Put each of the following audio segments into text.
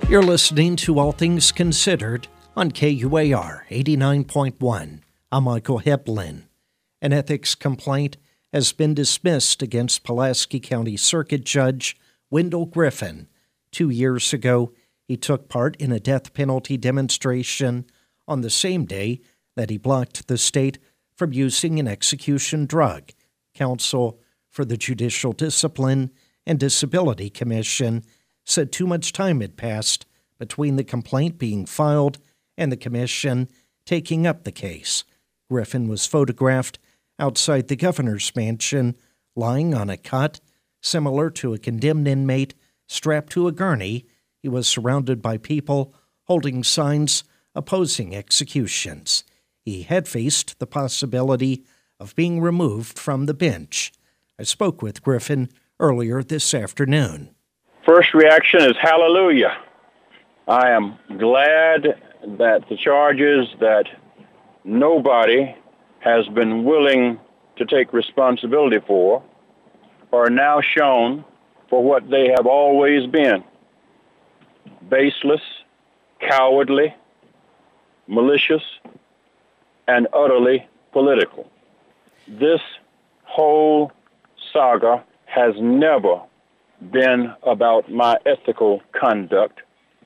You're listening to All Things Considered on KUAR 89.1. I'm Michael Heplin. An ethics complaint has been dismissed against Pulaski County Circuit Judge Wendell Griffin. 2 years ago, he took part in a death penalty demonstration on the same day that he blocked the state from using an execution drug. Counsel for the Judicial Discipline and Disability Commission said too much time had passed between the complaint being filed and the commission taking up the case. Griffin was photographed outside the governor's mansion, lying on a cot similar to a condemned inmate strapped to a gurney. He was surrounded by people holding signs opposing executions. He had faced the possibility of being removed from the bench. I spoke with Griffin earlier this afternoon. First reaction is hallelujah. I am glad that the charges that nobody has been willing to take responsibility for are now shown for what they have always been: baseless, cowardly, malicious, and utterly political. This whole saga has never been about my ethical conduct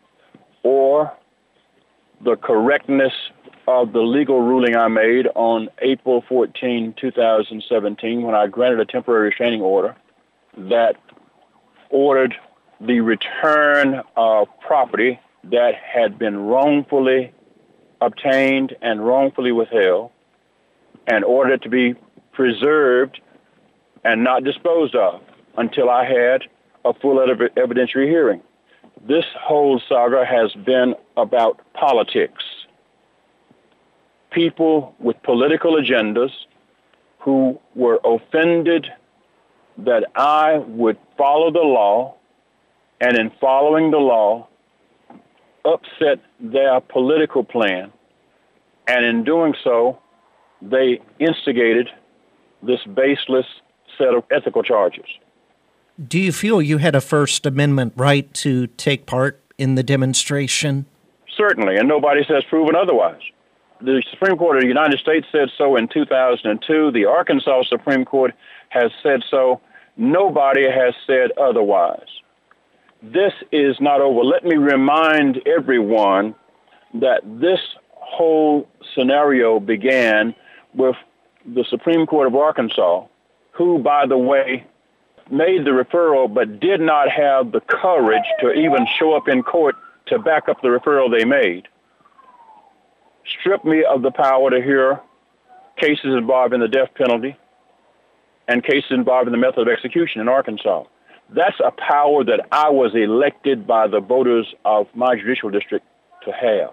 or the correctness of the legal ruling I made on April 14, 2017, when I granted a temporary restraining order that ordered the return of property that had been wrongfully obtained and wrongfully withheld, and ordered it to be preserved and not disposed of until I had a full evidentiary hearing. This whole saga has been about politics. People with political agendas who were offended that I would follow the law, and in following the law, upset their political plan, and in doing so, they instigated this baseless set of ethical charges. Do you feel you had a First Amendment right to take part in the demonstration? Certainly, and nobody has proven otherwise. The Supreme Court of the United States said so in 2002. The Arkansas Supreme Court has said so. Nobody has said otherwise. This is not over. Let me remind everyone that this whole scenario began with the Supreme Court of Arkansas, who, by the way, made the referral but did not have the courage to even show up in court to back up the referral they made, stripped me of the power to hear cases involving the death penalty and cases involving the method of execution in Arkansas. That's a power that I was elected by the voters of my judicial district to have.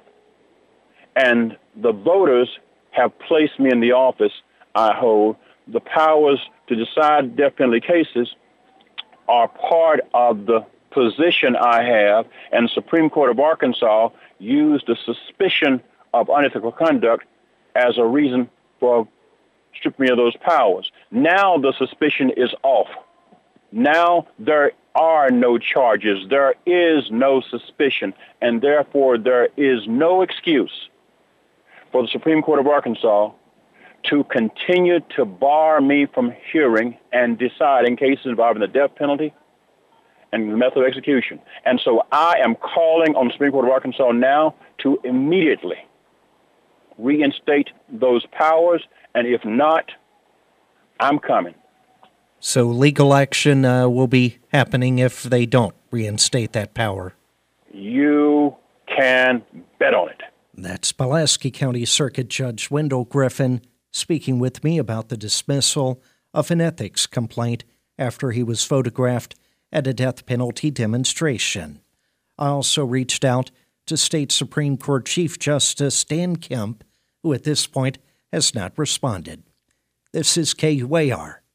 And the voters have placed me in the office I hold. The powers to decide death penalty cases are part of the position I have, and the Supreme Court of Arkansas used the suspicion of unethical conduct as a reason for stripping me of those powers. Now the suspicion is off. Now there are no charges, there is no suspicion, and therefore there is no excuse for the Supreme Court of Arkansas to continue to bar me from hearing and deciding cases involving the death penalty and the method of execution. And so I am calling on the Supreme Court of Arkansas now to immediately reinstate those powers, and if not, I'm coming. So legal action will be happening if they don't reinstate that power. You can bet on it. That's Pulaski County Circuit Judge Wendell Griffin speaking with me about the dismissal of an ethics complaint after he was photographed at a death penalty demonstration. I also reached out to State Supreme Court Chief Justice Dan Kemp, who at this point has not responded. This is KUAR